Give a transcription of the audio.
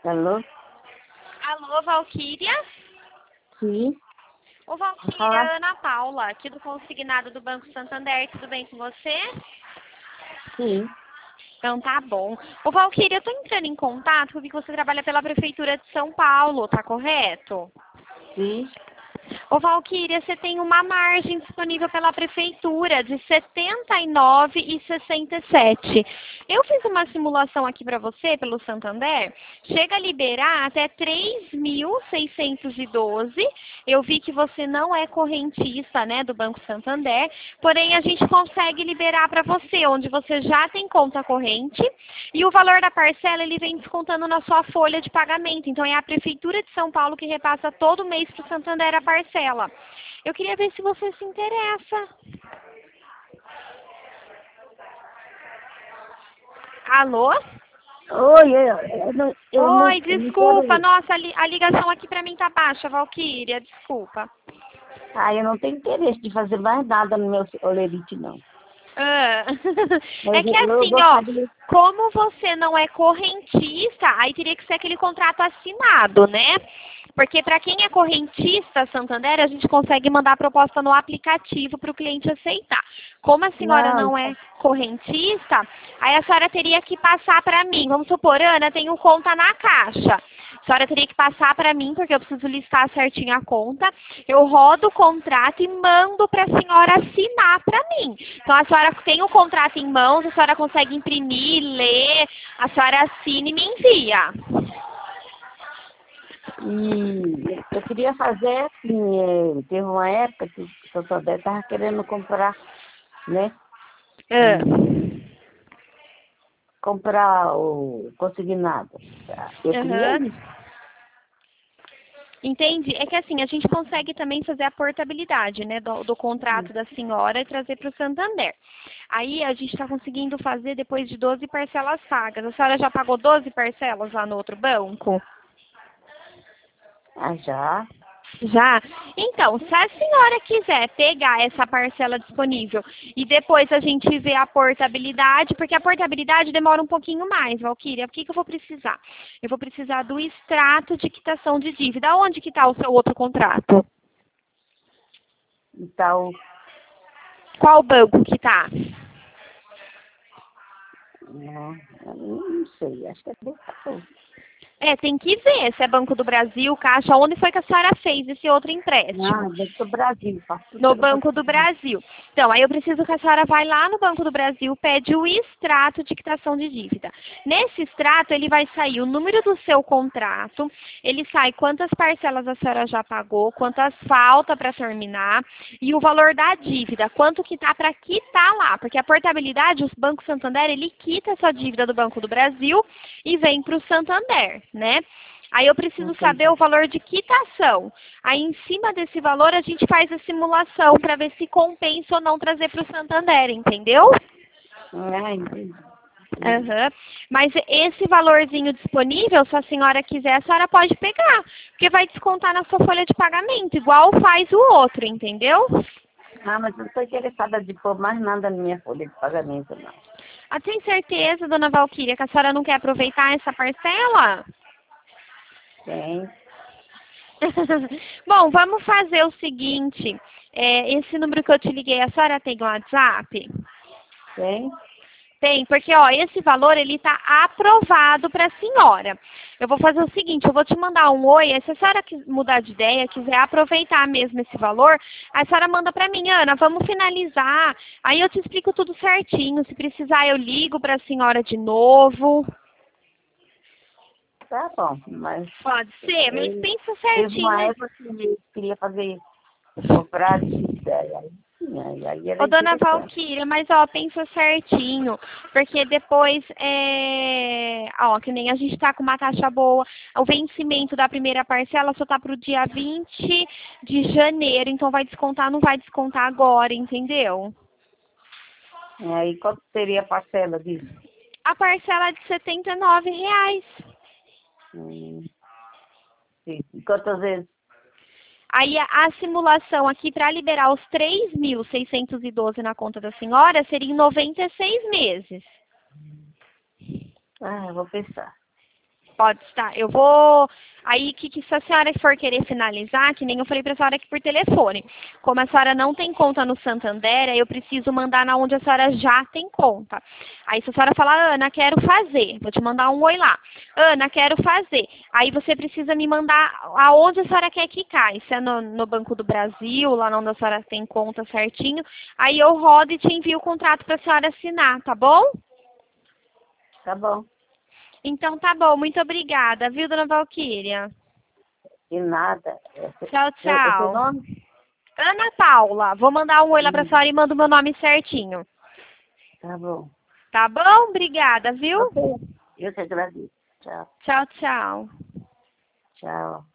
Alô? Alô, Valquíria? Sim. Ô, Valquíria, Falar? Ana Paula, aqui do Consignado do Banco Santander, tudo bem com você? Sim. Então tá bom. Ô, Valquíria, eu tô entrando em contato porque vi que você trabalha pela Prefeitura de São Paulo, tá correto? Sim. Ô, Valquíria, você tem uma margem disponível pela Prefeitura de R$ 79,67. Eu fiz uma simulação aqui para você, pelo Santander, chega a liberar até 3.612. Eu vi que você não é correntista, né, do Banco Santander, porém a gente consegue liberar para você, onde você já tem conta corrente, e o valor da parcela ele vem descontando na sua folha de pagamento. Então é a Prefeitura de São Paulo que repassa todo mês para o Santander a parcela. Eu queria ver se você se interessa. Alô? Oi, eu não Oi, quero desculpa. ir. Nossa, a ligação aqui pra mim tá baixa, Valquíria. Desculpa. Eu não tenho interesse de fazer mais nada no meu olerite, não. Ah, Mas é que eu assim, ó, gostaria... como você não é correntista, aí teria que ser aquele contrato assinado, né? Porque para quem é correntista, Santander, a gente consegue mandar a proposta no aplicativo para o cliente aceitar. Como a senhora Não, não é correntista, aí a senhora teria que passar para mim. Vamos supor, Ana, tenho conta na Caixa. A senhora teria que passar para mim, porque eu preciso listar certinho a conta. Eu rodo o contrato e mando para a senhora assinar para mim. Então, a senhora tem o contrato em mãos, a senhora consegue imprimir, ler, a senhora assina e me envia. e eu queria fazer assim, teve uma época que o Santander estava querendo comprar, né? Ah. Comprar o consignado. Eu queria Aham. isso. Entendi. É que assim, a gente consegue também fazer a portabilidade, né, do contrato da senhora e trazer para o Santander. Aí a gente está conseguindo fazer depois de 12 parcelas pagas. A senhora já pagou 12 parcelas lá no outro banco? Já. Já? Então, se a senhora quiser pegar essa parcela disponível e depois a gente vê a portabilidade, porque a portabilidade demora um pouquinho mais, Valquíria. O que que eu vou precisar? Eu vou precisar do extrato de quitação de dívida. Onde que está o seu outro contrato? Então, Qual banco que está? eu não sei, acho que é desse. É, tem que ver se é Banco do Brasil, Caixa, onde foi que a senhora fez esse outro empréstimo? Não, dentro do Brasil, faço tudo No pelo Banco Banco do do Brasil. Brasil. Então, aí eu preciso que a senhora vai lá no Banco do Brasil, pede o extrato de quitação de dívida. Nesse extrato, ele vai sair o número do seu contrato, ele sai quantas parcelas a senhora já pagou, quantas falta para terminar e o valor da dívida, quanto que tá para quitar lá, porque a portabilidade, o Banco Santander, ele quita essa dívida do Banco do Brasil e vem para o Santander, né? Aí eu preciso saber Entendi. o valor de quitação. Aí, em cima desse valor, a gente faz a simulação para ver se compensa ou não trazer para o Santander, entendeu? Entendi. Entendi. Aham. Mas esse valorzinho disponível, se a senhora quiser, a senhora pode pegar, porque vai descontar na sua folha de pagamento, igual faz o outro, entendeu? Mas eu não estou interessada de pôr mais nada na minha folha de pagamento, não. Ah, tem certeza, dona Valquíria, que a senhora não quer aproveitar essa parcela? Tem, Bom, vamos fazer o seguinte. Esse número que eu te liguei, a senhora tem o WhatsApp? tem. Tem, porque ó, esse valor ele está aprovado para a senhora. Eu vou fazer o seguinte, eu vou te mandar um oi, aí se a senhora mudar de ideia, quiser aproveitar mesmo esse valor, a senhora manda para mim, Ana, vamos finalizar. Aí eu te explico tudo certinho. Se precisar, eu ligo para a senhora de novo. Tá bom, mas Pode ser, mas pensa teve uma certinho. época que eu queria fazer, comprar dívida, aí, sim, aí era Ô, dona interessante. Valquíria, mas ó, pensa certinho, porque depois, ó, que nem a gente tá com uma taxa boa, o vencimento da primeira parcela só tá pro dia 20 de janeiro, então vai descontar, não vai descontar agora, entendeu? Aí quanto seria a parcela disso? A parcela é de R$ 79. Hum, sim. E quantas vezes? Aí a simulação aqui para liberar os 3.612 na conta da senhora seria em 96 meses. Eu vou pensar. Pode estar. Eu vou... Aí, se a senhora for querer finalizar, que nem eu falei para a senhora aqui por telefone, como a senhora não tem conta no Santander, aí eu preciso mandar na onde a senhora já tem conta. Aí, se a senhora falar, Ana, quero fazer, vou te mandar um oi lá. Ana, quero fazer. Aí, você precisa me mandar aonde a senhora quer que caia. Se é no Banco do Brasil, lá onde a senhora tem conta certinho. Aí, eu rodo e te envio o contrato para a senhora assinar, tá bom? Tá bom. Então, tá bom. Muito obrigada, viu, dona Valquíria? De nada. Tchau, Seu tchau. nome? Ana Paula. Vou mandar um oi lá pra senhora e mando meu nome certinho. Tá bom. Tá bom? Obrigada, viu? Ok. Eu que agradeço. Tchau. Tchau, tchau. Tchau.